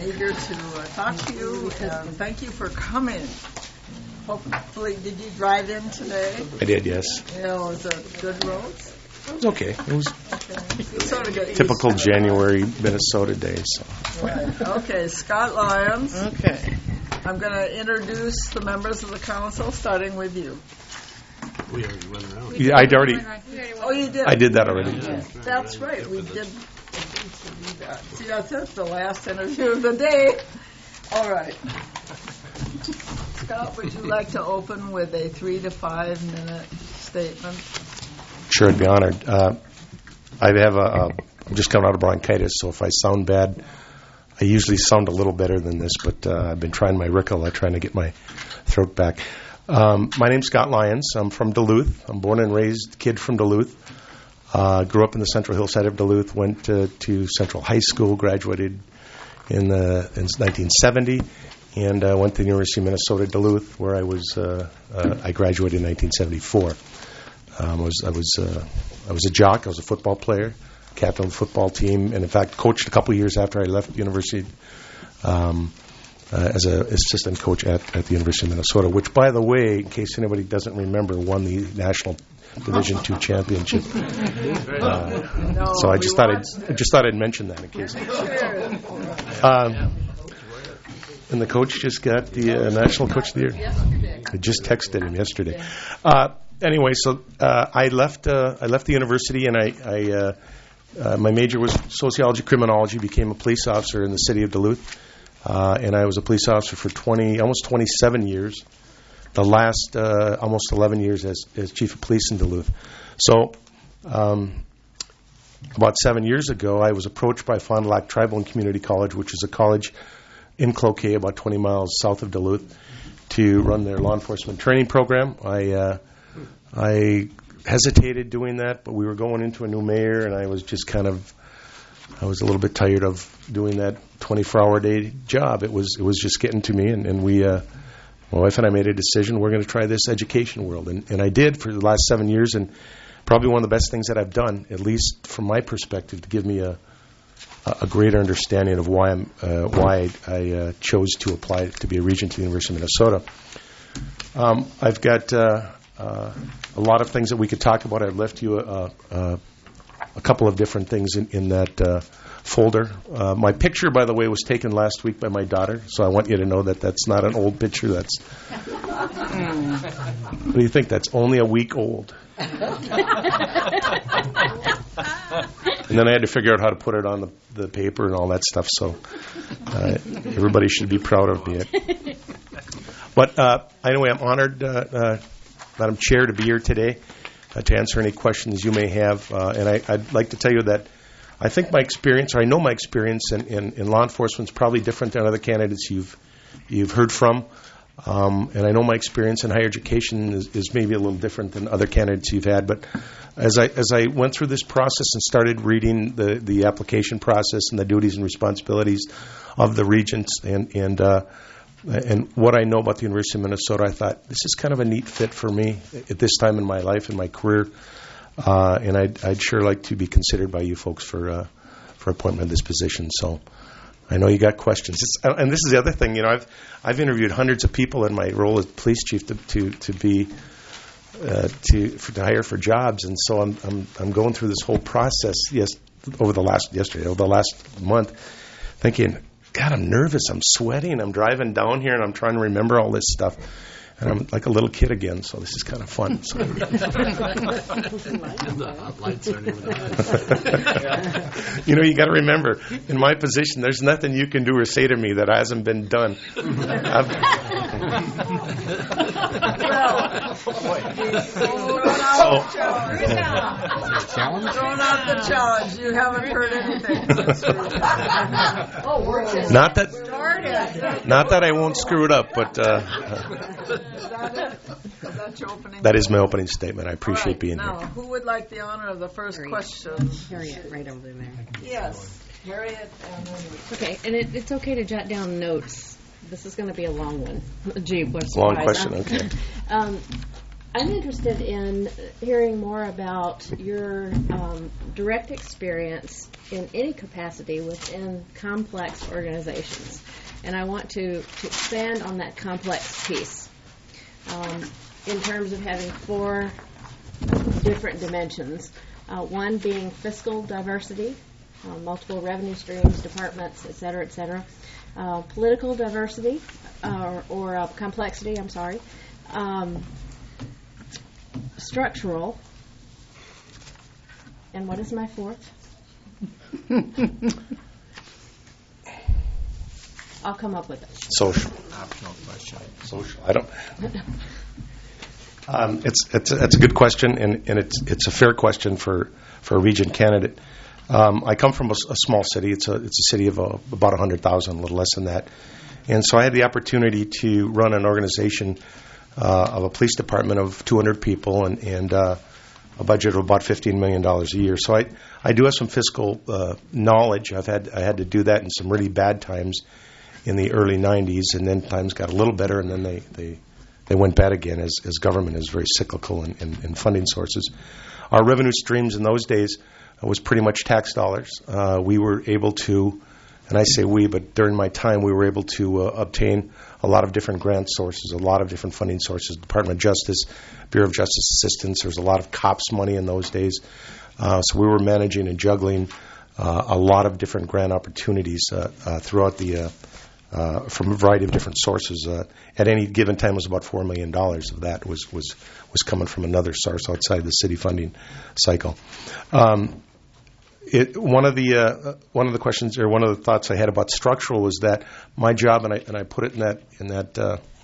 eager to talk to you, and thank you for coming. Hopefully, did you drive in today? I did, yes. Yeah, was it good roads? It was okay. It was Sort of typical January Minnesota day. So. Right. Okay, Scott Lyons. Okay. I'm going to introduce the members of the council, starting with you. We already went around. Yeah, I'd already. Oh, you did? I did that already. Yeah. That's right. We did do that. See, that's it, the last interview of the day. All right. Scott, would you like to open with a 3 to 5 minute statement? Sure, I'd be honored. I'm just coming out of bronchitis, so if I sound bad, I usually sound a little better than this, but I've been trying my Ricola, trying to get my throat back. My name's Scott Lyons. I'm from Duluth. I'm born and raised kid from Duluth. Grew up in the Central Hillside of Duluth, went to Central High School, graduated in 1970, and went to the University of Minnesota Duluth, where I graduated in 1974. I was a jock. I was a football player, captain of the football team, and in fact coached a couple years after I left the university as an assistant coach at the University of Minnesota, which, by the way, in case anybody doesn't remember, won the National Division II championship. So I just thought I'd mention that in case. And the coach just got the National Coach of the Year. I just texted him yesterday. Anyway, so I left the university, and my major was sociology, criminology. Became a police officer in the city of Duluth, and I was a police officer for almost 27 years. The last almost 11 years as chief of police in Duluth. So, about 7 years ago, I was approached by Fond du Lac Tribal and Community College, which is a college in Cloquet, about 20 miles south of Duluth, to run their law enforcement training program. I hesitated doing that, but we were going into a new mayor, and I was just I was a little bit tired of doing that 24-hour day job. It was just getting to me, and my wife and I made a decision, we're going to try this education world. And I did for the last 7 years, and probably one of the best things that I've done, at least from my perspective, to give me a greater understanding of why I chose to apply to be a regent to the University of Minnesota. I've got a lot of things that we could talk about. I've left you a couple of different things in that folder. My picture, by the way, was taken last week by my daughter, so I want you to know that that's not an old picture. That's what do you think? That's only a week old. And then I had to figure out how to put it on the paper and all that stuff, so everybody should be proud of me. But anyway, I'm honored, Madam Chair, to be here today to answer any questions you may have. And I'd like to tell you that I think my experience, or I know my experience in law enforcement is probably different than other candidates you've heard from. And I know my experience in higher education is maybe a little different than other candidates you've had. But as I went through this process and started reading the application process and the duties and responsibilities of the regents and what I know about the University of Minnesota, I thought this is kind of a neat fit for me at this time in my life and my career. And I'd sure like to be considered by you folks for appointment in this position. So I know you got questions. And this is the other thing, I've interviewed hundreds of people in my role as police chief to hire for jobs, and so I'm going through this whole process. Over the last month, thinking, God, I'm nervous. I'm sweating. I'm driving down here, and I'm trying to remember all this stuff. And I'm like a little kid again, so this is kind of fun. So. You got to remember, in my position, there's nothing you can do or say to me that hasn't been done. Throwing out the challenge. You haven't heard anything. Not that I won't screw it up, but that is my opening statement. I appreciate being here. Now, who would like the honor of the first question? Harriet, right over there. Yes, Harriet. Okay, and it's okay to jot down notes. This is going to be a long one. Gee, what a Long surprise, question, huh? okay. I'm interested in hearing more about your direct experience in any capacity within complex organizations. And I want to expand on that complex piece in terms of having 4 different dimensions. One being fiscal diversity, multiple revenue streams, departments, et cetera, political diversity, or complexity, I'm sorry, structural, and what is my 4th? I'll come up with it. Social. Optional question. Social. I don't. It's a good question, and it's a fair question for a region candidate. I come from a small city. It's a city of about 100,000, a little less than that, and so I had the opportunity to run an organization of a police department of 200 people and a budget of about $15 million a year. So I do have some fiscal knowledge. I had to do that in some really bad times in the early 90s, and then times got a little better, and then they went bad again as government is very cyclical in funding sources. Our revenue streams in those days was pretty much tax dollars. We were able to, and I say we, but during my time we were able to obtain a lot of different grant sources, a lot of different funding sources, Department of Justice, Bureau of Justice Assistance. There was a lot of COPS money in those days. So we were managing and juggling a lot of different grant opportunities throughout the from a variety of different sources. At any given time, it was about $4 million of that was coming from another source outside the city funding cycle. One of the questions, or one of the thoughts I had about structural, was that my job, and I put it in that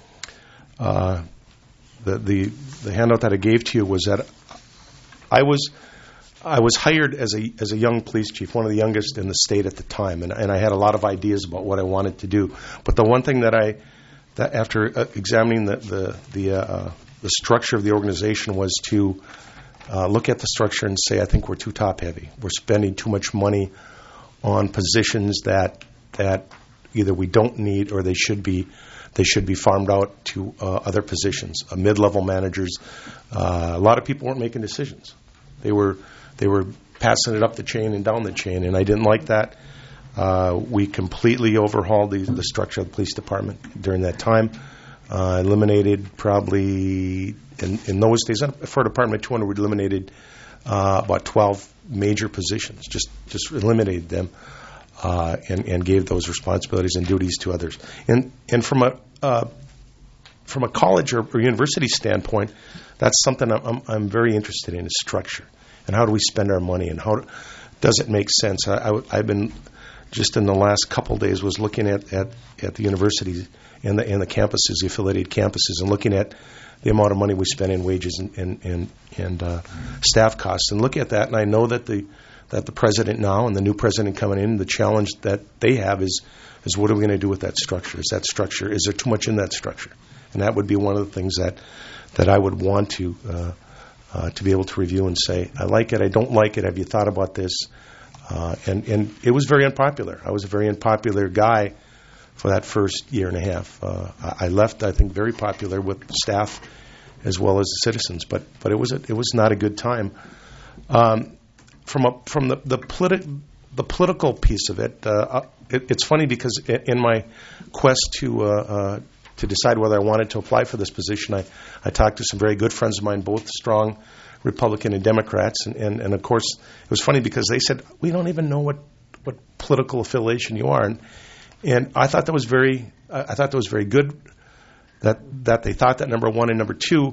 the handout that I gave to you, was that I was hired as a young police chief, one of the youngest in the state at the time, and I had a lot of ideas about what I wanted to do. But the one thing that after examining the structure of the organization was to look at the structure and say, I think we're too top heavy. We're spending too much money on positions that either we don't need or they should be farmed out to other positions. Mid-level managers, a lot of people weren't making decisions. They were passing it up the chain and down the chain, and I didn't like that. We completely overhauled the structure of the police department during that time. Eliminated probably, in those days, for Department 200, we eliminated about 12 major positions, just eliminated them and gave those responsibilities and duties to others. And from a college or university standpoint, that's something I'm very interested in, is structure. And how do we spend our money, and how does it make sense? I've been, just in the last couple of days, was looking at the universities and the campuses, the affiliated campuses, and looking at the amount of money we spend in wages and staff costs, and look at that. And I know that the president now and the new president coming in, the challenge that they have is what are we going to do with that structure? Is there too much in that structure? And that would be one of the things that I would want to be able to review and say, I like it, I don't like it, have you thought about this? And it was very unpopular. I was a very unpopular guy for that first year and a half. I left, I think, very popular with staff as well as the citizens, but it was not a good time. From the political piece of it, it's funny because in my quest to decide whether I wanted to apply for this position, I talked to some very good friends of mine, both strong Republican and Democrats, and of course it was funny because they said, we don't even know what political affiliation you are, and I thought that was very good that they thought that, number one, and number two,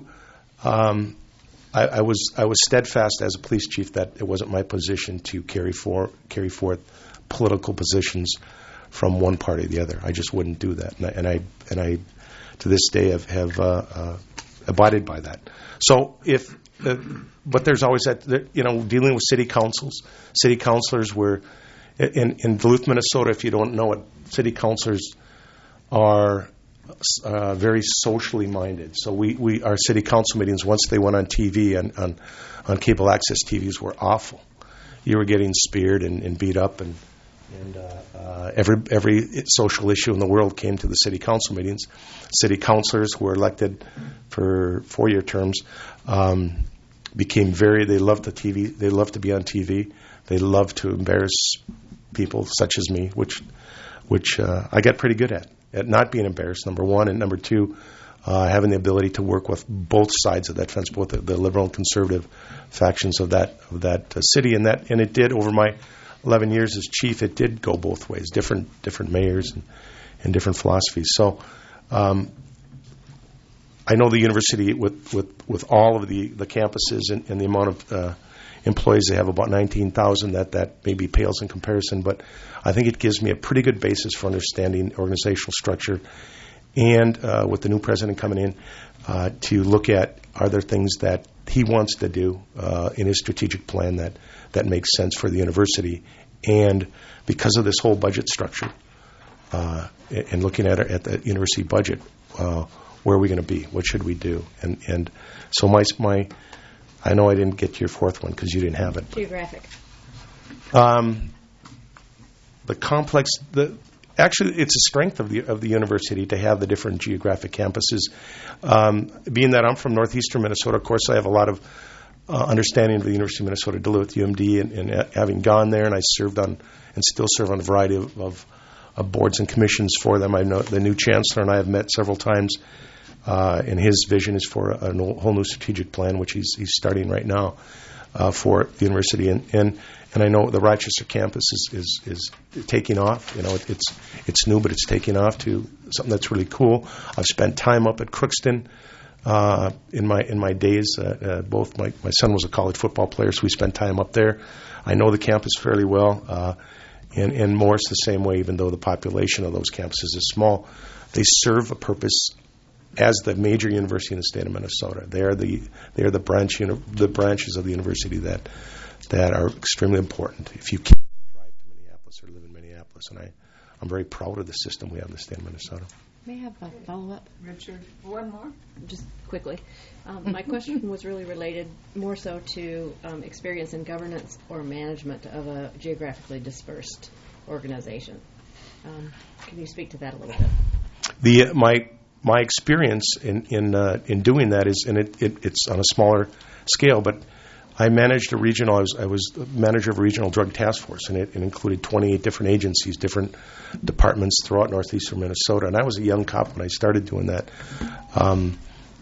I was steadfast as a police chief that it wasn't my position to carry forth political positions from one party to the other. I just wouldn't do that, and I to this day have abided by that. So but there's always that, dealing with city councils. City councilors were in Duluth, Minnesota. If you don't know it, city councilors are very socially minded. So our city council meetings, once they went on TV on cable access TVs, were awful. You were getting speared and beat up, and And every social issue in the world came to the city council meetings. City councilors who were elected for 4-year terms became they loved the TV. They loved to be on TV. They loved to embarrass people such as me, which I got pretty good at not being embarrassed, number one, and number two, having the ability to work with both sides of that fence, both the liberal and conservative factions of that city, and it did over my 11 years as chief. It did go both ways, different mayors and different philosophies. So I know the university with all of the campuses and the amount of employees they have, about 19,000. That maybe pales in comparison, but I think it gives me a pretty good basis for understanding organizational structure. And with the new president coming in, to look at, are there things that he wants to do in his strategic plan that makes sense for the university? And because of this whole budget structure, and looking at the university budget, where are we going to be? What should we do? And so my I know I didn't get to your fourth one because you didn't have it. Geographic. The complex. Actually, it's a strength of the university to have the different geographic campuses. Being that I'm from northeastern Minnesota, of course, I have a lot of understanding of the University of Minnesota Duluth, UMD, and having gone there, and I served on and still serve on a variety of boards and commissions for them. I know the new chancellor and I have met several times, and his vision is for a whole new strategic plan, which he's starting right now for the university. And I know the Rochester campus is taking off. You know, it's new, but it's taking off to something that's really cool. I've spent time up at Crookston in my days. Both my son was a college football player, so we spent time up there. I know the campus fairly well, and Morris the same way. Even though the population of those campuses is small, they serve a purpose as the major university in the state of Minnesota. They are the branches of the university that are extremely important. If you can't drive to Minneapolis or live in Minneapolis, and I'm very proud of the system we have in the state of Minnesota. May I have a follow-up? Richard, one more? Just quickly. My question was really related more so to experience in governance or management of a geographically dispersed organization. Can you speak to that a little bit? My experience in doing that is, and it's on a smaller scale, but I managed a regional. I was manager of a regional drug task force, and it included 28 different agencies, different departments throughout northeastern Minnesota. And I was a young cop when I started doing that, and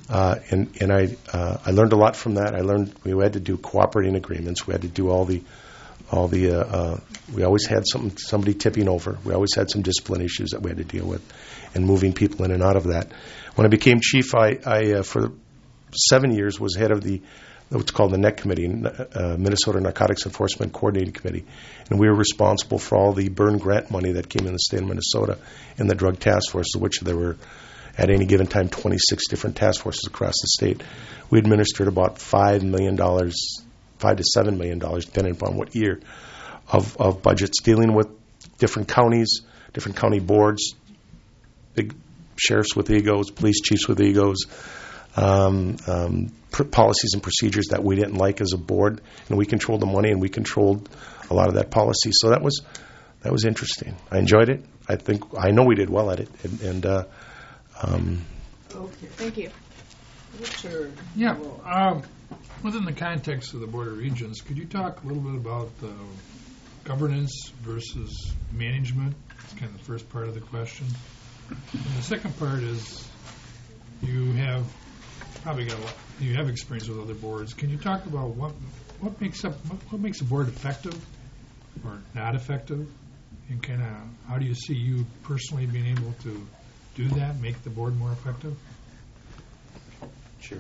I learned a lot from that. I learned we had to do cooperating agreements. We had to do all the. We always had somebody tipping over. We always had some discipline issues that we had to deal with, and moving people in and out of that. When I became chief, I for 7 years was head of what's called the NEC Committee, Minnesota Narcotics Enforcement Coordinating Committee, and we were responsible for all the burn grant money that came in the state of Minnesota in the drug task force, of which there were at any given time 26 different task forces across the state. We administered about $5 to $7 million, depending upon what year, of budgets, dealing with different counties, different county boards, big sheriffs with egos, police chiefs with egos, policies and procedures that we didn't like as a board, and we controlled the money and we controlled a lot of that policy. So that was interesting. I enjoyed it. I know we did well at it, and Okay. Thank you. Richard. Yeah. Within the context of the Board of Regents, could you talk a little bit about governance versus management? It's kind of the first part of the question. And the second part is you have experience with other boards. Can you talk about what makes a board effective or not effective, and kind of how do you see you personally being able to do that, make the board more effective? Sure.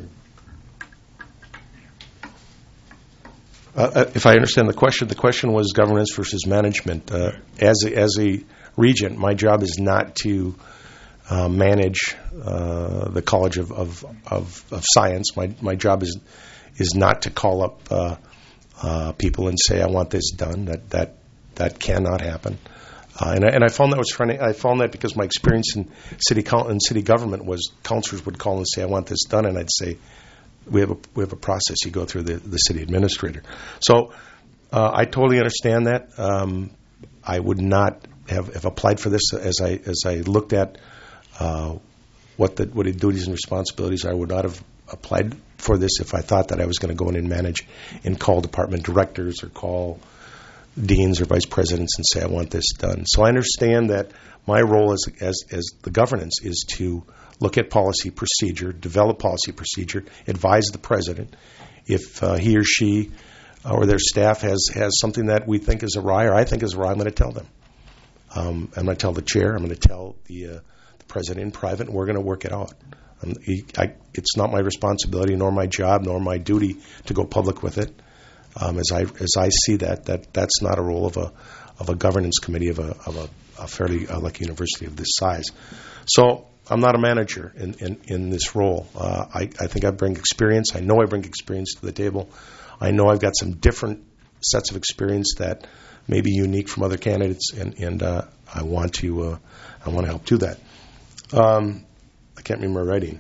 If I understand the question was governance versus management. As a regent, my job is not to manage the College of Science. My job is not to call up people and say I want this done. That cannot happen. And I found that was funny. I found that because my experience in city government was councilors would call and say I want this done, and I'd say we have a process. You go through the city administrator. So I totally understand that. I would not have applied for this as I looked at what the duties and responsibilities. I would not have applied for this if I thought that I was going to go in and manage and call department directors or call deans or vice presidents and say I want this done. So I understand that my role as the governance is to look at policy procedure, develop policy procedure, advise the president. If he or she or their staff has something that we think is awry or I think is awry, I'm going to tell them. I'm going to tell the chair. I'm going to tell the president in private, and we're going to work it out. It's not my responsibility, nor my job, nor my duty to go public with it. As I see that's not a role of a governance committee of a fairly like university of this size. So I'm not a manager in this role. I think I bring experience. I know I bring experience to the table. I know I've got some different sets of experience that may be unique from other candidates, and I want to help do that. I can't remember my writing.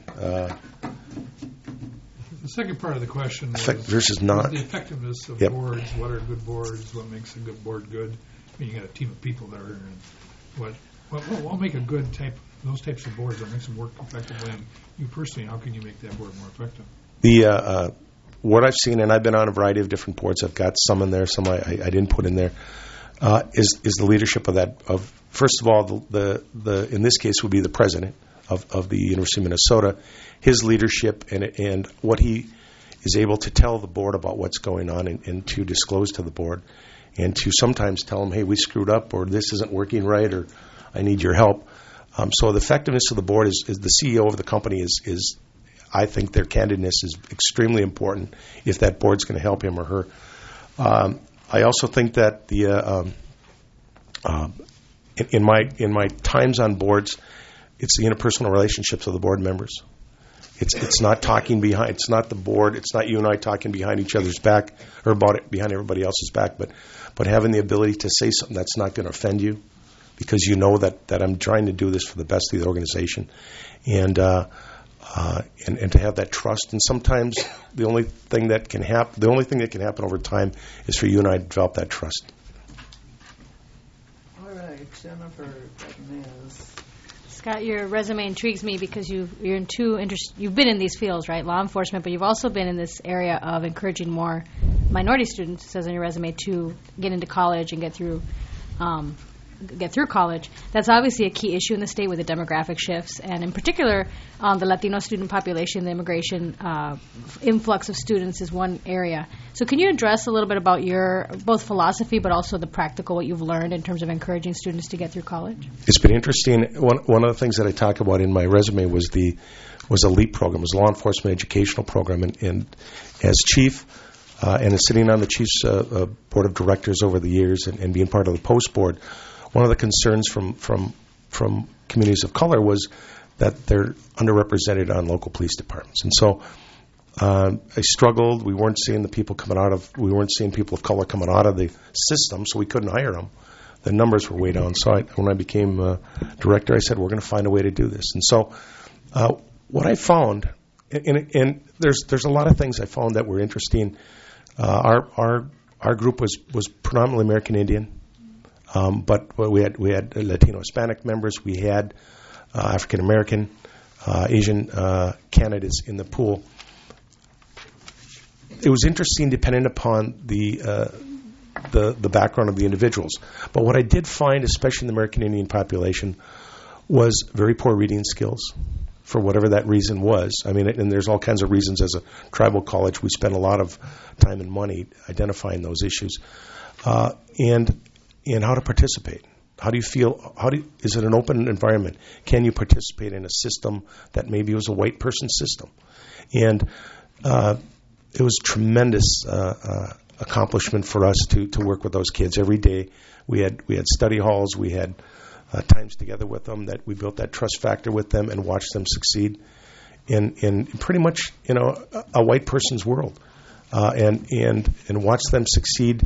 The second part of the question was versus not. The effectiveness of boards. What are good boards? What makes a good board good? I mean, you got a team of people there, and what make a good type? Those types of boards that makes them work effectively. And you personally, how can you make that board more effective? What I've seen, and I've been on a variety of different boards. I've got some in there, some I didn't put in there. Is the leadership of that? Of first of all, the in this case would be the president of the University of Minnesota. His leadership and what he is able to tell the board about what's going on and to disclose to the board, and to sometimes tell them, hey, we screwed up, or this isn't working right, or I need your help. So the effectiveness of the board is the CEO of the company is I think their candidness is extremely important if that board's going to help him or her. I also think that in my times on boards, it's the interpersonal relationships of the board members. It's not talking behind. It's not the board. It's not you and I talking behind each other's back or about it behind everybody else's back. But having the ability to say something that's not going to offend you, because you know that I'm trying to do this for the best of the organization, and to have that trust. And sometimes the only thing that can happen over time is for you and I to develop that trust. All right, Jennifer Ms. Scott, your resume intrigues me because you've been in these fields, right? Law enforcement, but you've also been in this area of encouraging more minority students, it says on your resume, to get into college and get through college. That's obviously a key issue in the state with the demographic shifts, and in particular, the Latino student population, the immigration influx of students is one area. So can you address a little bit about your both philosophy but also the practical, what you've learned in terms of encouraging students to get through college? It's been interesting. One of the things that I talk about in my resume was a LEAP program, it was a law enforcement educational program, and as chief and as sitting on the chief's board of directors over the years and being part of the post board, one of the concerns from communities of color was that they're underrepresented on local police departments. And so I struggled. We weren't seeing people of color coming out of the system, so we couldn't hire them. The numbers were way down. So when I became director, I said, we're going to find a way to do this. And so what I found, and there's a lot of things I found that were interesting. Our group was predominantly American Indian. But we had Latino Hispanic members, we had African American, Asian candidates in the pool. It was interesting depending upon the background of the individuals. But what I did find, especially in the American Indian population, was very poor reading skills, for whatever that reason was. I mean, and there's all kinds of reasons. As a tribal college, we spend a lot of time and money identifying those issues. And how to participate. How do you feel? Is it an open environment? Can you participate in a system that maybe was a white person system? And it was tremendous accomplishment for us to work with those kids every day. We had study halls. We had times together with them that we built that trust factor with them and watched them succeed in pretty much a white person's world, and watch them succeed.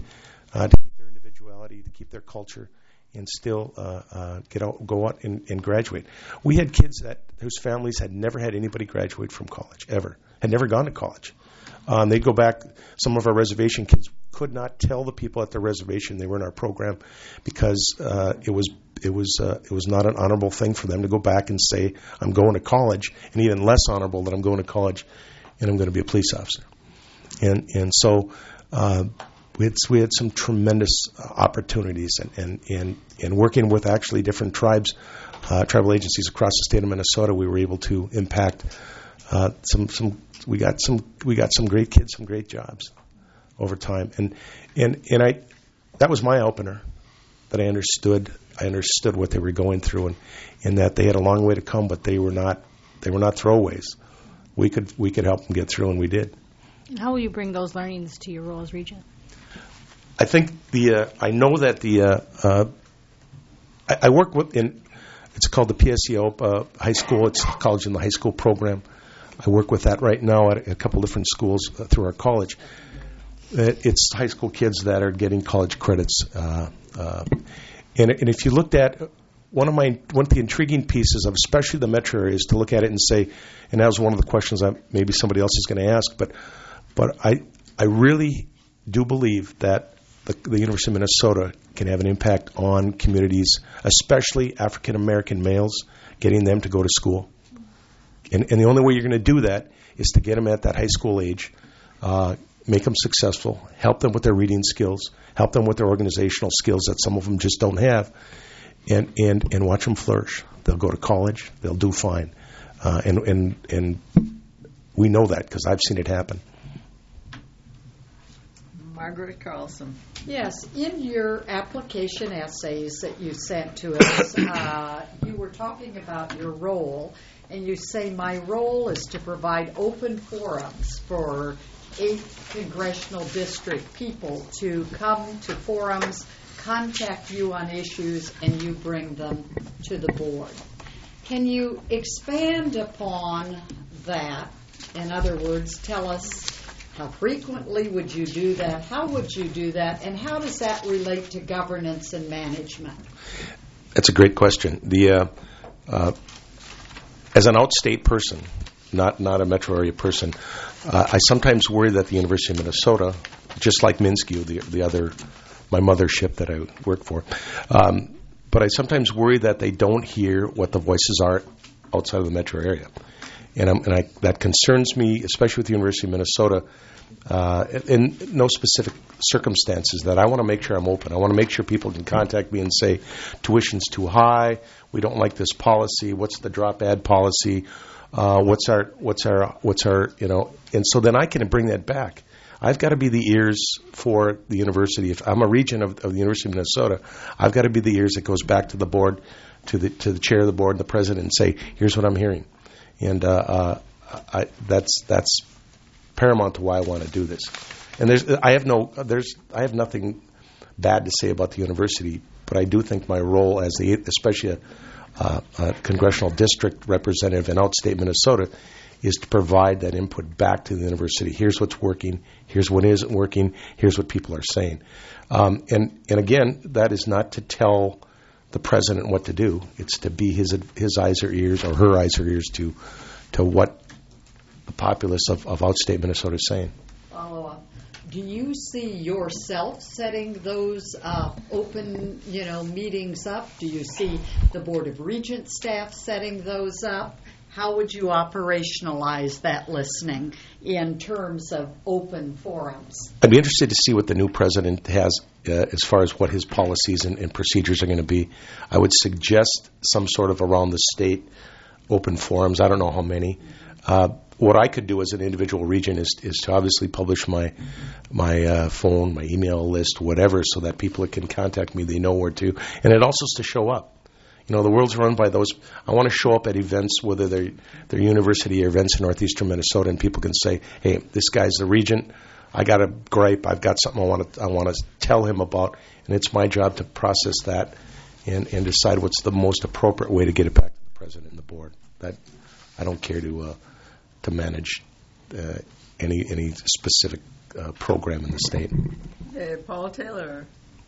To keep their culture and still go out and graduate. We had kids whose families had never had anybody graduate from college, ever, had never gone to college. They'd go back. Some of our reservation kids could not tell the people at the reservation they were in our program because it was not an honorable thing for them to go back and say, I'm going to college, and even less honorable that I'm going to college and I'm going to be a police officer. And so we had some tremendous opportunities, and working with actually different tribal agencies across the state of Minnesota, we were able to impact we got some great kids, some great jobs over time, and that was my opener, that I understood what they were going through, and that they had a long way to come, but they were not throwaways. We could help them get through, and we did. And how will you bring those learnings to your role as regent? I think I know that I work it's called the PSEO high school. It's college in the high school program. I work with that right now at a couple different schools through our college. It's high school kids that are getting college credits. And if you looked at one of the intriguing pieces of especially the metro area is to look at it and say, and that was one of the questions maybe somebody else is going to ask, but I really do believe that the University of Minnesota can have an impact on communities, especially African American males, getting them to go to school. And the only way you're going to do that is to get them at that high school age, make them successful, help them with their reading skills, help them with their organizational skills that some of them just don't have, and watch them flourish. They'll go to college, they'll do fine, and we know that because I've seen it happen. Margaret Carlson. Yes, in your application essays that you sent to us, you were talking about your role, and you say, my role is to provide open forums for 8th Congressional District people to come to forums, contact you on issues, and you bring them to the board. Can you expand upon that? In other words, tell us, how frequently would you do that? How would you do that? And how does that relate to governance and management? That's a great question. As an outstate person, not a metro area person, I sometimes worry that the University of Minnesota, just like Minsky, my mothership that I work for, but I sometimes worry that they don't hear what the voices are outside of the metro area. And that concerns me, especially with the University of Minnesota, in no specific circumstances, that I want to make sure I'm open. I want to make sure people can contact me and say, tuition's too high, we don't like this policy, what's the drop add policy, what's our, and so then I can bring that back. I've got to be the ears for the university. If I'm a regent of the University of Minnesota, I've got to be the ears that goes back to the board, to the chair of the board, the president, and say, here's what I'm hearing. And that's paramount to why I want to do this. And I have nothing bad to say about the university, but I do think my role as especially a congressional district representative in outstate Minnesota is to provide that input back to the university. Here's what's working. Here's what isn't working. Here's what people are saying. And again, that is not to tell the president what to do. It's to be his eyes or ears, or her eyes or ears to what the populace of outstate Minnesota is saying. Follow-up. Do you see yourself setting those open, meetings up? Do you see the Board of Regents staff setting those up? How would you operationalize that listening in terms of open forums? I'd be interested to see what the new president has as far as what his policies and procedures are going to be. I would suggest some sort of around the state open forums. I don't know how many. What I could do as an individual regent is to obviously publish my phone, my email list, whatever, so that people that can contact me, they know where to. And it also is to show up. The world's run by those. I want to show up at events, whether they're university or events in northeastern Minnesota, and people can say, "Hey, this guy's the regent. I got a gripe. I've got something I want to tell him about," and it's my job to process that and decide what's the most appropriate way to get it back to the president and the board. That I don't care to manage any specific program in the state. Hey, Paul Taylor.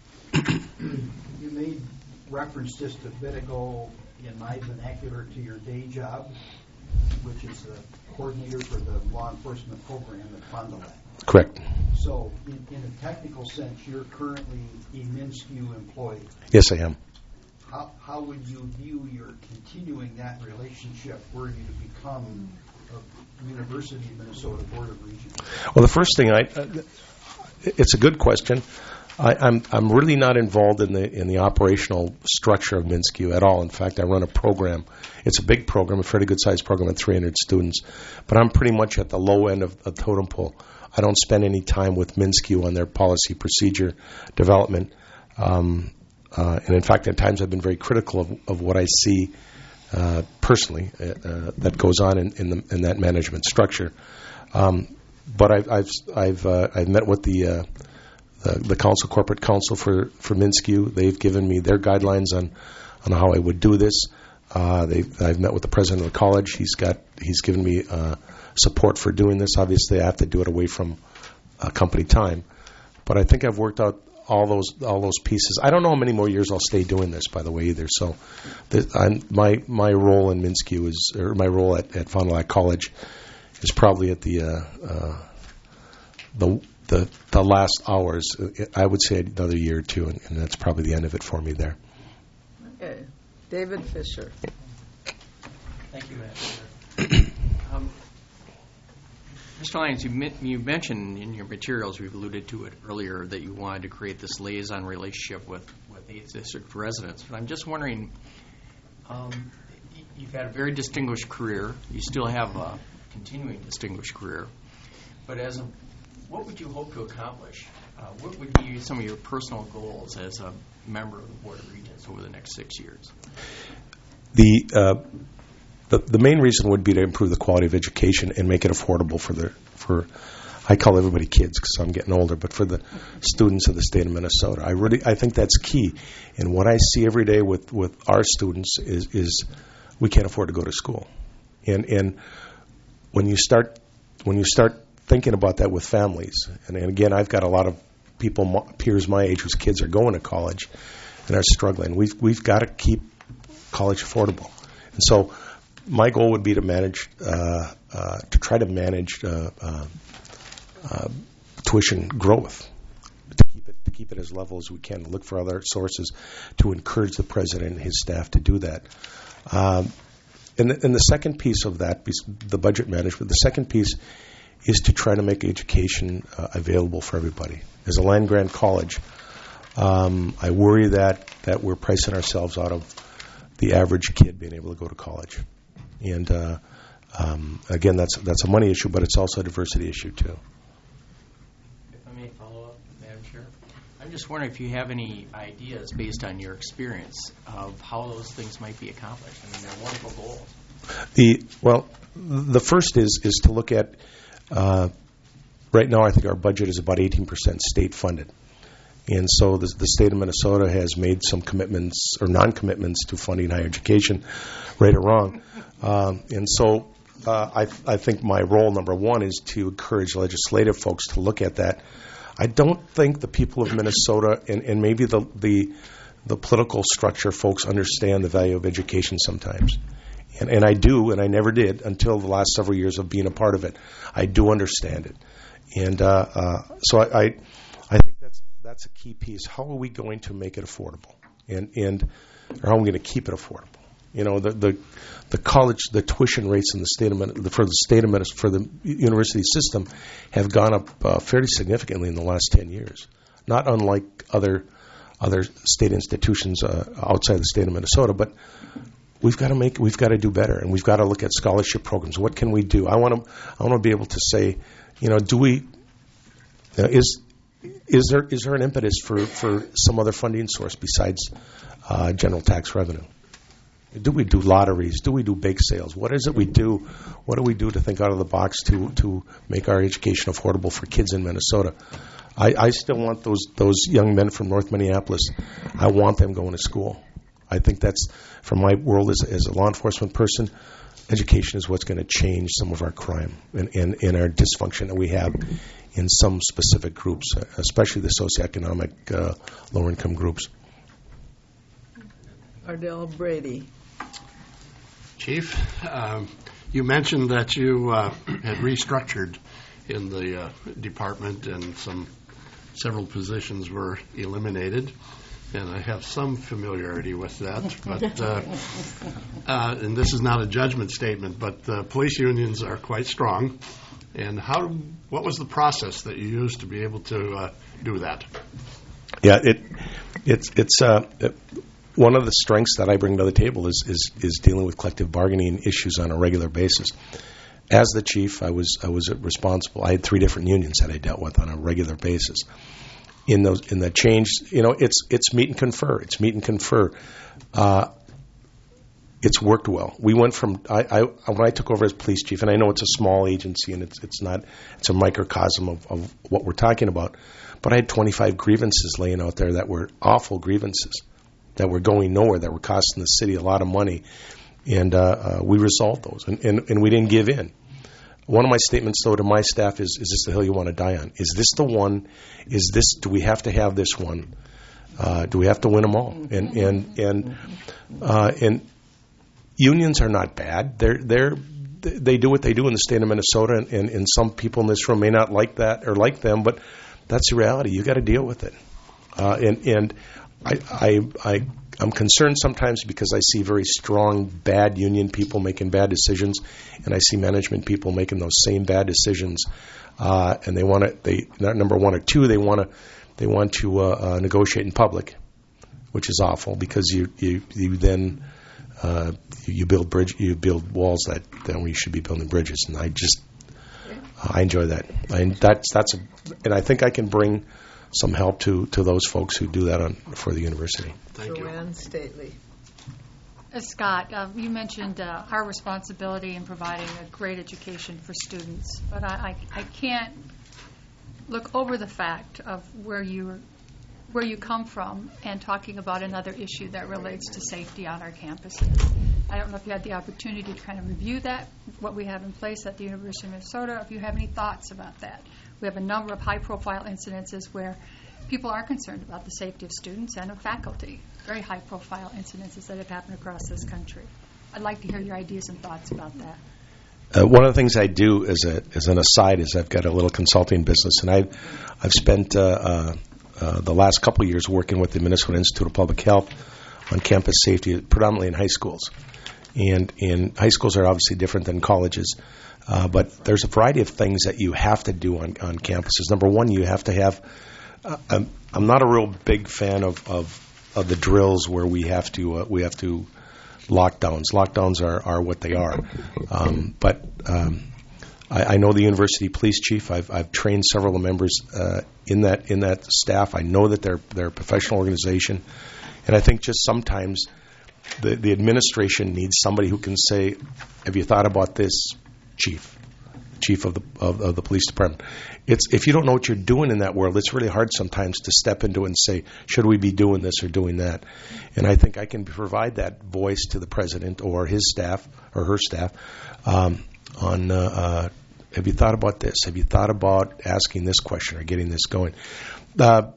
You made reference just a bit ago in my vernacular to your day job, which is the coordinator for the law enforcement program at Fond du Lac. Correct. So, in a technical sense, you're currently a MnSCU employee. Yes, I am. How would you view your continuing that relationship were you to become a University of Minnesota Board of Regents? Well, the first thing it's a good question. I'm really not involved in the operational structure of MnSCU at all. In fact, I run a program. It's a big program, a fairly good-sized program with 300 students. But I'm pretty much at the low end of the totem pole. I don't spend any time with MnSCU on their policy procedure development. And in fact, at times I've been very critical of what I see personally that goes on in that management structure. But I've met with the council, corporate council for MnSCU. They've given me their guidelines on how I would do this. I've met with the president of the college. He's given me support for doing this. Obviously, I have to do it away from company time. But I think I've worked out all those pieces. I don't know how many more years I'll stay doing this, by the way, either. So, my role in MnSCU or my role at Fond du Lac College is probably at the last hours. I would say another year or two, and that's probably the end of it for me there. Okay, David Fisher. Thank you, Madam. Mr. Lyons, you mentioned in your materials, we've alluded to it earlier, that you wanted to create this liaison relationship with 8th District residents. But I'm just wondering, you've had a very distinguished career. You still have a continuing distinguished career. But what would you hope to accomplish? What would be some of your personal goals as a member of the Board of Regents over the next 6 years? The main reason would be to improve the quality of education and make it affordable for I call everybody kids because I'm getting older, but for the students of the state of Minnesota. I think that's key. And what I see every day with our students is we can't afford to go to school. And when you start thinking about that with families, and again, I've got a lot of peers my age whose kids are going to college and are struggling. We've got to keep college affordable. And so my goal would be to try to manage tuition growth, to keep it as level as we can, look for other sources to encourage the president and his staff to do that. And the second piece of that, the budget management, the second piece is to try to make education available for everybody. As a land-grant college, I worry that we're pricing ourselves out of the average kid being able to go to college. And again, that's a money issue, but it's also a diversity issue too. If I may follow up, Madam Chair, I'm just wondering if you have any ideas based on your experience of how those things might be accomplished. I mean, they're wonderful goals. The first is to look at right now. I think our budget is about 18% state funded. And so the state of Minnesota has made some commitments or non-commitments to funding higher education, right or wrong. And so I think my role, number one, is to encourage legislative folks to look at that. I don't think the people of Minnesota and maybe the political structure folks understand the value of education sometimes. And I do, and I never did until the last several years of being a part of it. I do understand it. And so I think that's a key piece. How are we going to make it affordable? And or how are we going to keep it affordable? You know, the college, the tuition rates in the state of for the university system have gone up fairly significantly in the last 10 years. Not unlike other state institutions outside the state of Minnesota, but we've got to do better, and we've got to look at scholarship programs. What can we do? I want to be able to say, you know, is there an impetus for some other funding source besides general tax revenue? Do we do lotteries? Do we do bake sales? What is it we do? What do we do to think out of the box to make our education affordable for kids in Minnesota? I still want those young men from North Minneapolis. I want them going to school. I think that's, from my world as a law enforcement person, education is what's going to change some of our crime and our dysfunction that we have in some specific groups, especially the socioeconomic lower-income groups. Ardell Brady. Chief, you mentioned that you had restructured in the department, and several positions were eliminated. And I have some familiarity with that, but and this is not a judgment statement, but police unions are quite strong. And what was the process that you used to be able to do that? Yeah, it's one of the strengths that I bring to the table is dealing with collective bargaining issues on a regular basis. As the chief, I was responsible. I had 3 different unions that I dealt with on a regular basis. In the change, it's meet and confer. It's meet and confer. It's worked well. We went from when I took over as police chief, and I know it's a small agency and it's a microcosm of what we're talking about, but I had 25 grievances laying out there that were awful grievances that were going nowhere, that were costing the city a lot of money, and we resolved those, and we didn't give in. One of my statements, though, to my staff is this the hill you want to die on? Is this the one? Do we have to have this one? Do we have to win them all? And unions are not bad. They do what they do in the state of Minnesota, and some people in this room may not like that or like them, but that's the reality. You got to deal with it. And I'm concerned sometimes because I see very strong, bad union people making bad decisions, and I see management people making those same bad decisions. And they want to. Number 1 or 2, they want to negotiate in public, which is awful because you then you build walls that we should be building bridges, and I enjoy that. And I think I can bring some help to those folks who do that for the university. Thank you. Joanne Stately. Scott, you mentioned our responsibility in providing a great education for students, but I can't look over the fact of where you come from and talking about another issue that relates to safety on our campuses. I don't know if you had the opportunity to kind of review that, what we have in place at the University of Minnesota, if you have any thoughts about that. We have a number of high-profile incidences where people are concerned about the safety of students and of faculty. Very high-profile incidences that have happened across this country. I'd like to hear your ideas and thoughts about that. One of the things I do as an aside is I've got a little consulting business, and I've spent the last couple of years working with the Minnesota Institute of Public Health on campus safety, predominantly in high schools. And high schools are obviously different than colleges. But there's a variety of things that you have to do on campuses. Number 1, you have to have. I'm not a real big fan of the drills where we have to lockdowns. Lockdowns are what they are. But I know the university police chief. I've trained several members in that staff. I know that they're a professional organization, and I think just sometimes the administration needs somebody who can say, "Have you thought about this, chief of the police department?" If you don't know what you're doing in that world, it's really hard sometimes to step into it and say, should we be doing this or doing that? And I think I can provide that voice to the president or his staff or her staff on have you thought about this? Have you thought about asking this question or getting this going? The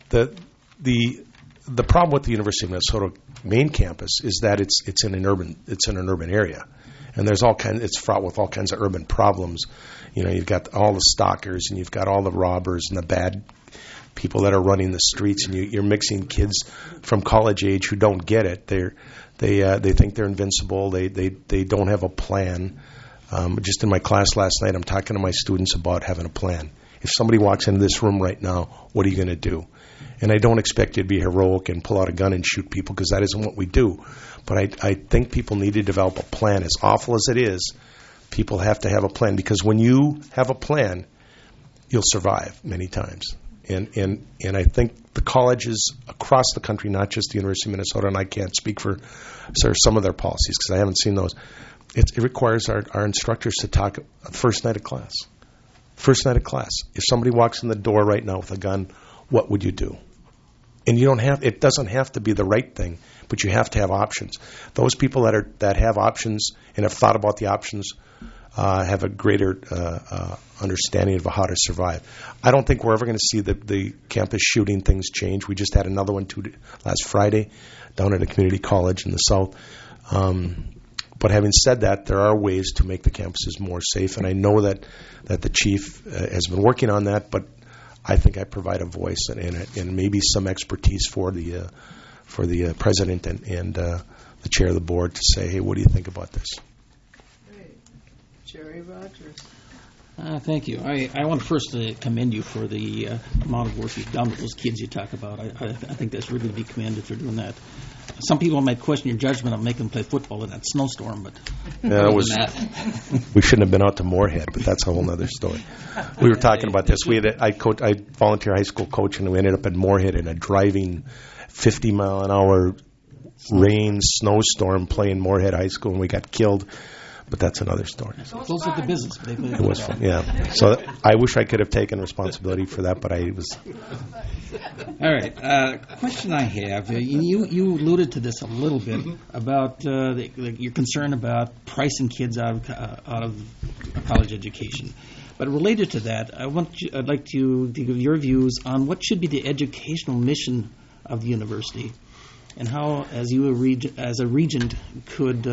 problem with the University of Minnesota main campus is that it's in an urban area. And it's fraught with all kinds of urban problems. You've got all the stalkers, and you've got all the robbers and the bad people that are running the streets, and you're mixing kids from college age who don't get it. They think they're invincible. They don't have a plan. Just in my class last night, I'm talking to my students about having a plan. If somebody walks into this room right now, what are you going to do? And I don't expect you to be heroic and pull out a gun and shoot people, because that isn't what we do. But I think people need to develop a plan. As awful as it is, people have to have a plan, because when you have a plan, you'll survive many times. And I think the colleges across the country, not just the University of Minnesota, and I can't speak for some of their policies because I haven't seen those, it requires our instructors to talk first night of class. First night of class. If somebody walks in the door right now with a gun, what would you do? And it doesn't have to be the right thing, but you have to have options. Those people that have options and have thought about the options have a greater understanding of how to survive. I don't think we're ever going to see the campus shooting things change. We just had another one last Friday down at a community college in the South. But having said that, there are ways to make the campuses more safe, and I know that the chief has been working on that. But I think I provide a voice and maybe some expertise for the president and the chair of the board to say, hey, what do you think about this? Great. Jerry Rogers. Thank you. I want to first commend you for the amount of work you've done with those kids you talk about. I think that's really to be commended for doing that. Some people might question your judgment on making them play football in that snowstorm, but we shouldn't have been out to Moorhead, but that's a whole other story. We were talking about this. I volunteer high school coach, and we ended up at Moorhead in a driving 50-mile-an-hour rain snowstorm playing Moorhead High School, and we got killed. But that's another story. Those are the business. It was fun, yeah. So I wish I could have taken responsibility for that, but I was. All right. Question I have. You alluded to this a little bit about your concern about pricing kids out of college education. But related to that, I'd like to give your views on what should be the educational mission of the university, and how, as a regent, could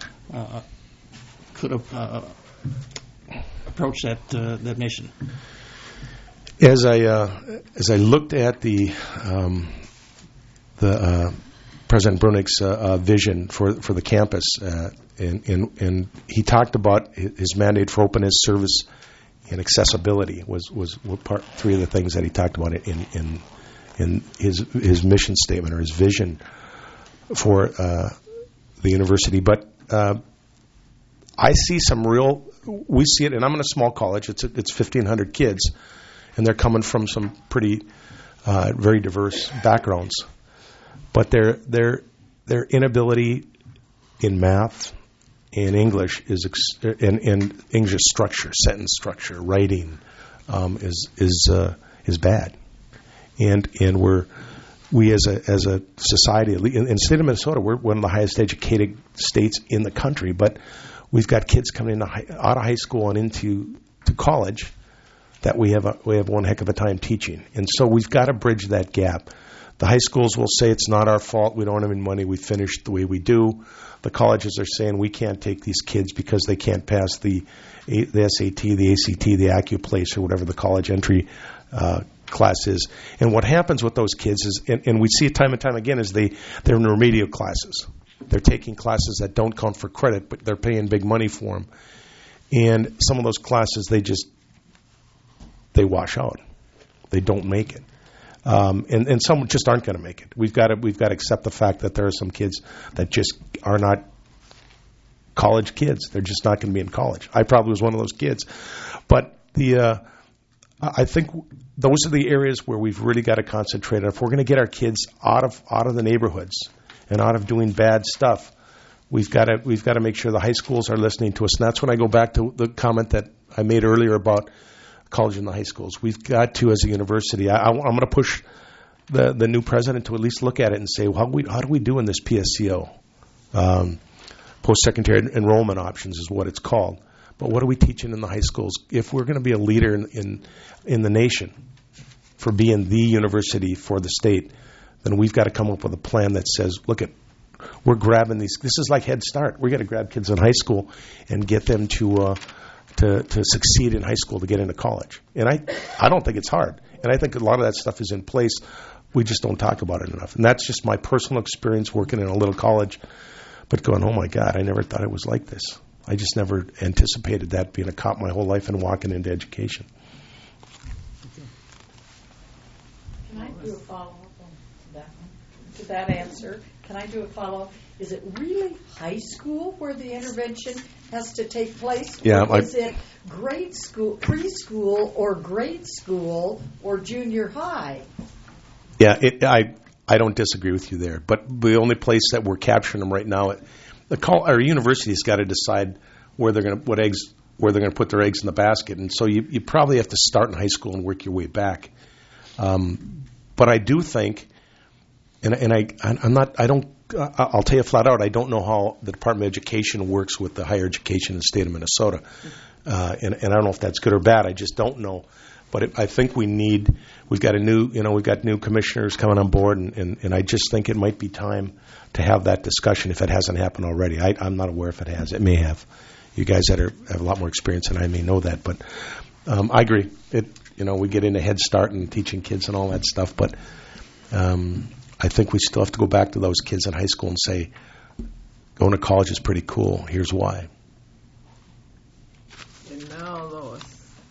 approach that mission. As I looked at the President Brunig's vision for the campus, and he talked about his mandate for openness, service, and accessibility was three of the things that he talked about in his mission statement or his vision for the university. But I see we see it, and I'm in a small college. It's 1,500 kids, and they're coming from some pretty, very diverse backgrounds. But their inability in math and English in English structure, sentence structure, writing, is bad, and we as a society in the state of Minnesota, we're one of the highest educated states in the country, but we've got kids coming out of high school and into college that we have one heck of a time teaching. And so we've got to bridge that gap. The high schools will say it's not our fault. We don't have any money. We finished the way we do. The colleges are saying we can't take these kids because they can't pass the SAT, the ACT, the AccuPlace, or whatever the college entry class is. And what happens with those kids is, and we see it time and time again, is they're in remedial classes. They're taking classes that don't count for credit, but they're paying big money for them. And some of those classes, they wash out. They don't make it. And some just aren't going to make it. We've got to accept the fact that there are some kids that just are not college kids. They're just not going to be in college. I probably was one of those kids. But I think those are the areas where we've really got to concentrate on. If we're going to get our kids out of the neighborhoods and out of doing bad stuff, we've got to make sure the high schools are listening to us. And that's when I go back to the comment that I made earlier about college and the high schools. We've got to, as a university, I'm going to push the new president to at least look at it and say, well, how do we do in this PSCO? Post-secondary enrollment options is what it's called. But what are we teaching in the high schools? If we're going to be a leader in the nation for being the university for the state, then we've got to come up with a plan that says, look, we're grabbing these. This is like Head Start. We're going to grab kids in high school and get them to succeed in high school to get into college. And I don't think it's hard. And I think a lot of that stuff is in place. We just don't talk about it enough. And that's just my personal experience working in a little college, but going, oh, my God, I never thought it was like this. I just never anticipated that, being a cop my whole life and walking into education. Can I do a follow-up to that answer? Can I do a follow-up? Is it really high school where the intervention has to take place? Yeah, or is it grade school, preschool, or grade school, or junior high? Yeah, I don't disagree with you there. But the only place that we're capturing them right now, our university's got to decide where they're going to put their eggs in the basket. And so you probably have to start in high school and work your way back. But I do think, I'll tell you flat out, I don't know how the Department of Education works with the higher education in the state of Minnesota. And I don't know if that's good or bad. I just don't know. But I think we've got new commissioners coming on board, and I just think it might be time to have that discussion if it hasn't happened already. I'm not aware if it has. It may have. You guys that have a lot more experience than I may know that, but I agree. We get into Head Start and teaching kids and all that stuff, but I think we still have to go back to those kids in high school and say, going to college is pretty cool. Here's why. And now, Lois.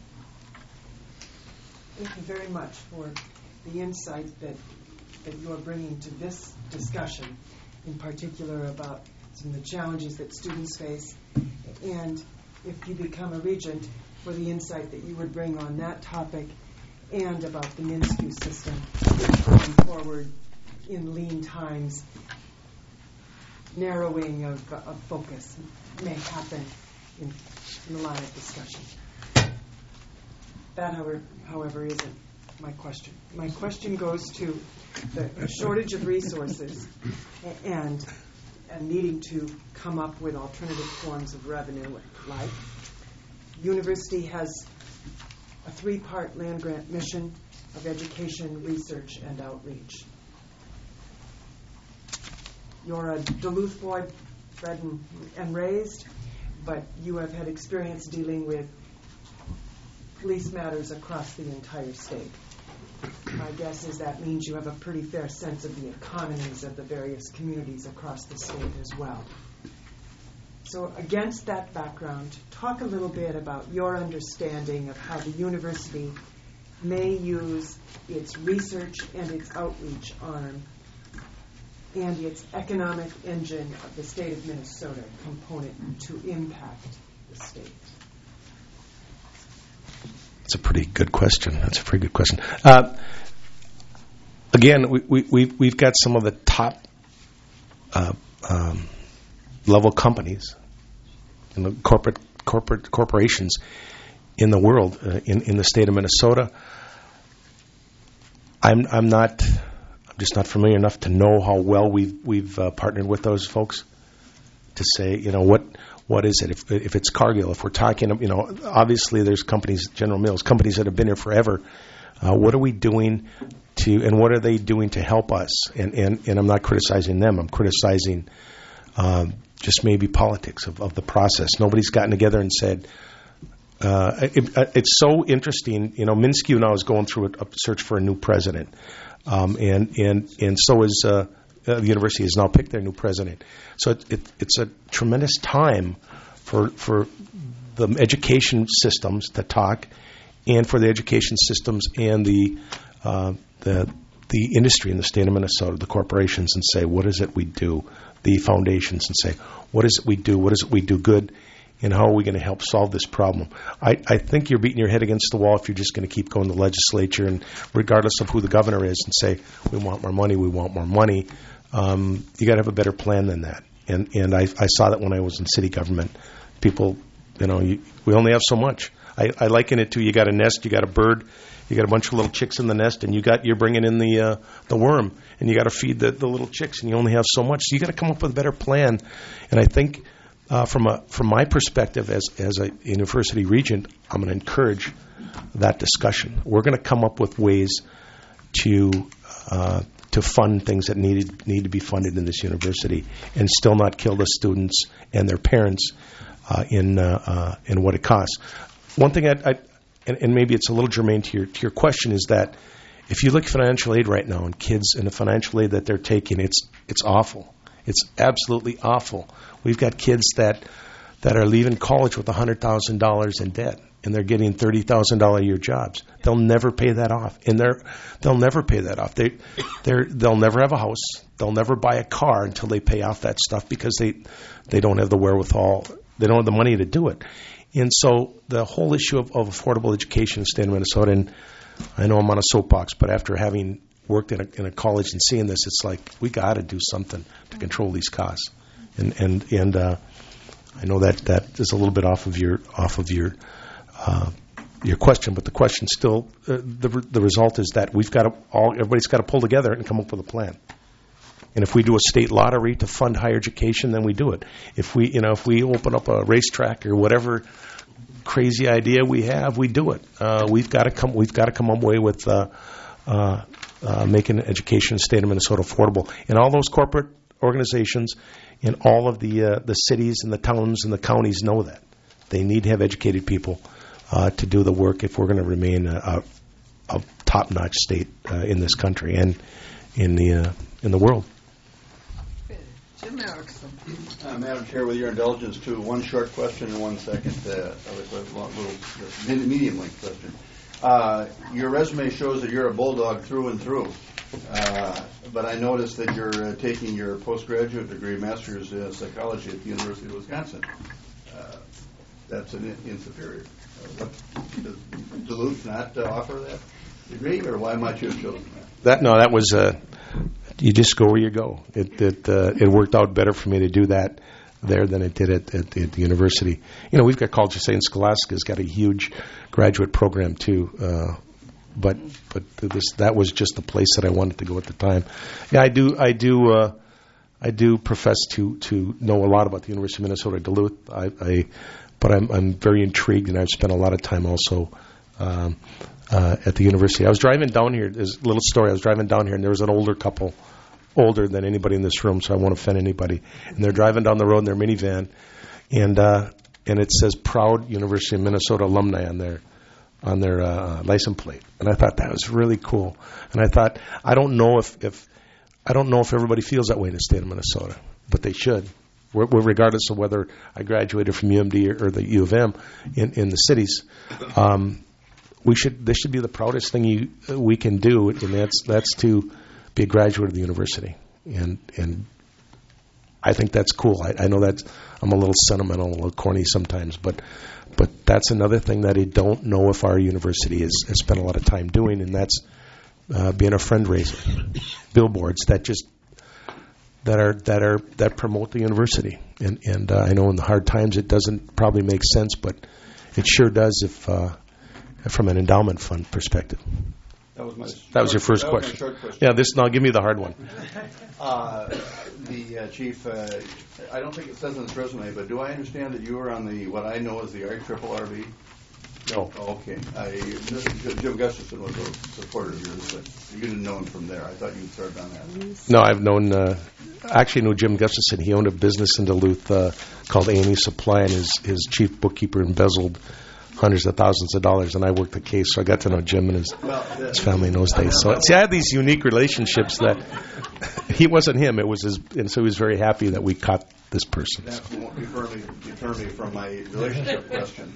Thank you very much for the insight that you are bringing to this discussion, in particular about some of the challenges that students face, and if you become a regent, for the insight that you would bring on that topic and about the MnSCU system going forward in lean times. Narrowing of focus may happen in a line of discussion. That, however, isn't my question. My question goes to the shortage of resources and needing to come up with alternative forms of revenue. Like, university has a 3-part land-grant mission of education, research, and outreach. You're a Duluth boy, bred and raised, but you have had experience dealing with police matters across the entire state. My guess is that means you have a pretty fair sense of the economies of the various communities across the state as well. So against that background, talk a little bit about your understanding of how the university may use its research and its outreach arm and its economic engine of the state of Minnesota component to impact the state. That's a pretty good question. Again, we've got some of the top level companies and the corporations in the world in the state of Minnesota. I'm just not familiar enough to know how well we've partnered with those folks to say, what is it? If it's Cargill, if we're talking, obviously there's companies, General Mills, companies that have been here forever. What are we doing and what are they doing to help us? And I'm not criticizing them. I'm criticizing just maybe politics of the process. Nobody's gotten together and said, it's so interesting. MnSCU now is going through a search for a new president. And so is the university has now picked their new president. So it's a tremendous time for the education systems to talk, and for the education systems and the industry in the state of Minnesota, the corporations, and say, what is it we do? The foundations, and say, what is it we do? What is it we do good? And how are we going to help solve this problem? I think you're beating your head against the wall if you're just going to keep going to the legislature, and regardless of who the governor is, and say, we want more money, we want more money. You got to have a better plan than that. And I saw that when I was in city government. People, we only have so much. I liken it to, you got a nest, you got a bird, you got a bunch of little chicks in the nest, and you're bringing in the worm, and you got to feed the little chicks, and you only have so much. So you got to come up with a better plan. And I think from my perspective as a university regent, I'm going to encourage that discussion. We're going to come up with ways to fund things that need to be funded in this university, and still not kill the students and their parents in what it costs. One thing and maybe it's a little germane to your question, is that if you look at financial aid right now and kids and the financial aid that they're taking, it's awful. It's absolutely awful. We've got kids that are leaving college with $100,000 in debt, and they're getting $30,000 a year jobs. They'll never pay that off, and they'll never pay that off. They'll never have a house. They'll never buy a car until they pay off that stuff, because they don't have the wherewithal. They don't have the money to do it. And so the whole issue of affordable education in the state of Minnesota, and I know I'm on a soapbox, but after having worked in a college and seeing this, it's like we got to do something to control these costs. And I know that is a little bit off of your question, but the question still the result is that everybody's got to pull together and come up with a plan. And if we do a state lottery to fund higher education, then we do it. If we open up a racetrack or whatever crazy idea we have, we do it. We've got to come away with making education in the state of Minnesota affordable. And all those corporate organizations in all of the cities and the towns and the counties know that. They need to have educated people to do the work if we're going to remain a top-notch state in this country and in the world. Jim Erickson. Madam Chair, with your indulgence, too, one short question and one second, medium-length question. Your resume shows that you're a bulldog through and through, but I noticed that you're taking your postgraduate degree, master's in psychology at the University of Wisconsin. That's in Superior. Does Duluth not offer that degree, or why might you have chosen that? That was you just go where you go. It worked out better for me to do that there than it did at the university. We've got College of St. Scholastica's got a huge graduate program too, but that was just the place that I wanted to go at the time. Yeah, I do profess to know a lot about the University of Minnesota Duluth. But I'm very intrigued, and I've spent a lot of time also at the university. I was driving down here. There's a little story. I was driving down here, and there was an older couple, older than anybody in this room, so I won't offend anybody. And they're driving down the road in their minivan, and it says "Proud University of Minnesota Alumni" on their license plate. And I thought that was really cool. And I thought I don't know if everybody feels that way in the state of Minnesota, but they should. Regardless of whether I graduated from UMD or the U of M in the cities, this should be the proudest thing we can do, and that's to be a graduate of the university. And I think that's cool. I know that I'm a little sentimental, a little corny sometimes, but that's another thing that I don't know if our university has spent a lot of time doing, and that's being a friend raiser, billboards that promote the university. And I know in the hard times it doesn't probably make sense, but it sure does if from an endowment fund perspective. That was your first question. Short question. Yeah, now give me the hard one. The chief, I don't think it says on this resume, but do I understand that you were on what I know as the IRRB? No. Oh, okay. Jim Gustafson was a supporter of yours, but you didn't know him from there. I thought you had started on that. No, I've knew Jim Gustafson. He owned a business in Duluth called A&E Supply, and his chief bookkeeper embezzled hundreds of thousands of dollars, and I worked the case, so I got to know Jim and his family in those days. So I had these unique relationships that he wasn't him, it was his, and so he was very happy that we caught this person. That won't deter me from my relationship question.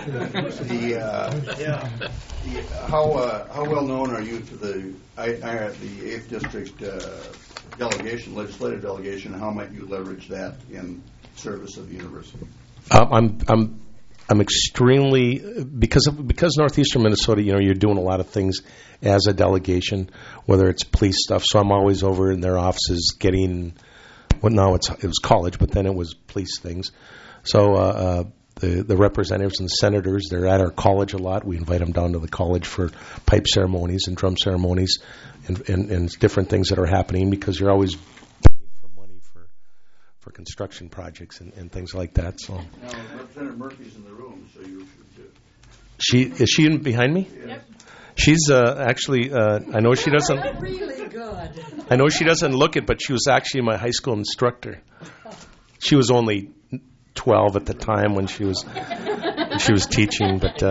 How well known are you to the 8th District legislative delegation? How might you leverage that in service of the university? I'm extremely because Northeastern Minnesota, you're doing a lot of things as a delegation, whether it's police stuff. So I'm always over in their offices getting. Well, now it was college, but then it was police things. So the representatives and the senators, they're at our college a lot. We invite them down to the college for pipe ceremonies and drum ceremonies and different things that are happening because you're always begging for money for construction projects and things like that. So now Representative Murphy's in the room, so you should do. Is she behind me? Yep. She's actually. I know she doesn't. Really good. I know she doesn't look it, but she was actually my high school instructor. She was only 12 at the time when she was teaching, but.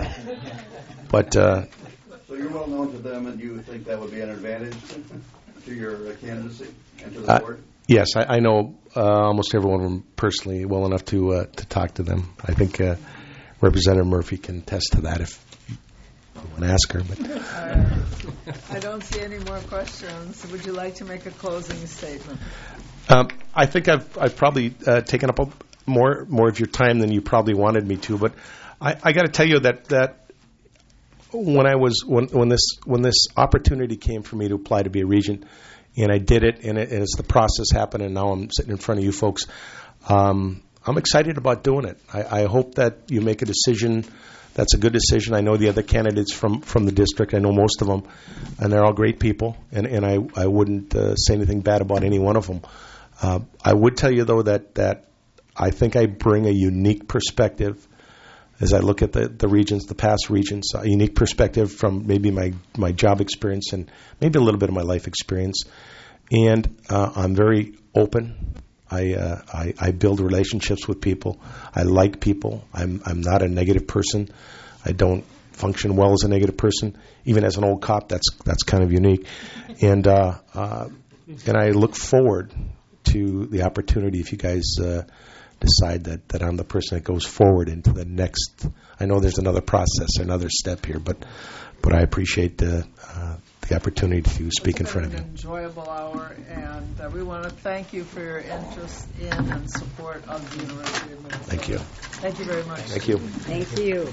So you're well known to them, and you think that would be an advantage to your candidacy and to the board? Yes, I know almost every one of them personally well enough to talk to them. I think Representative Murphy can attest to that if you want to ask her. But I don't see any more questions. Would you like to make a closing statement? I think I've probably taken up more of your time than you probably wanted me to. But I got to tell you that when this opportunity came for me to apply to be a regent. And I did it, and it's the process happened, and now I'm sitting in front of you folks. I'm excited about doing it. I hope that you make a decision that's a good decision. I know the other candidates from the district. I know most of them, and they're all great people, and I wouldn't say anything bad about any one of them. I would tell you, though, that I think I bring a unique perspective as I look at the regions, the past regions, a unique perspective from maybe my job experience and maybe a little bit of my life experience. And I'm very open. I build relationships with people. I like people. I'm not a negative person. I don't function well as a negative person. Even as an old cop, that's kind of unique. And I look forward to the opportunity if you guys decide that I'm the person that goes forward into the next. I know there's another process, another step here, but I appreciate the opportunity to speak in front of you. It's been an enjoyable hour, and we want to thank you for your interest in and support of the University of Minnesota. Thank you. Thank you very much. Thank you. Thank you.